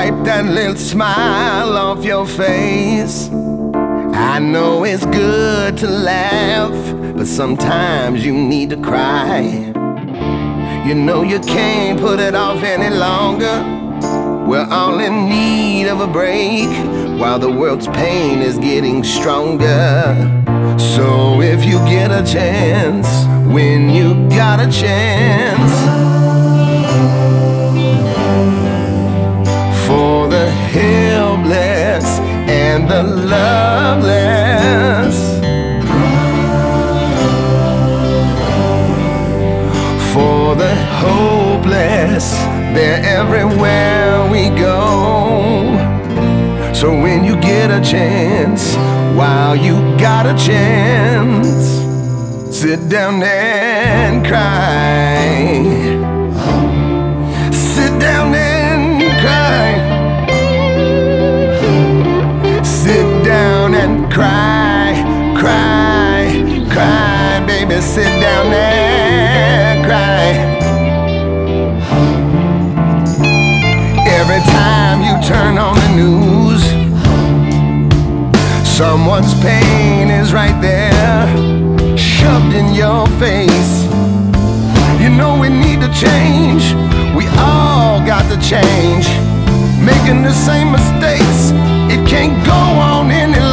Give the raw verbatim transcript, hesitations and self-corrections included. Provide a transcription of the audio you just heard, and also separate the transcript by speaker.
Speaker 1: wipe that little smile off your face. I know it's good to laugh, but sometimes you need to cry. You know you can't put it off any longer. We're all in need of a break while the world's pain is getting stronger. So if you get a chance, when you got a chance, for the helpless and the loveless, for the hopeless, they're everywhere we go. So when you get a chance, while you got a chance, sit down and cry. Sit down and cry. Sit down and cry, cry, cry, baby, sit down and cry. Every time you turn on the news, someone's pain is right there, shoved in your face. You know we need to change, we all got to change. Making the same mistakes, it can't go on any longer.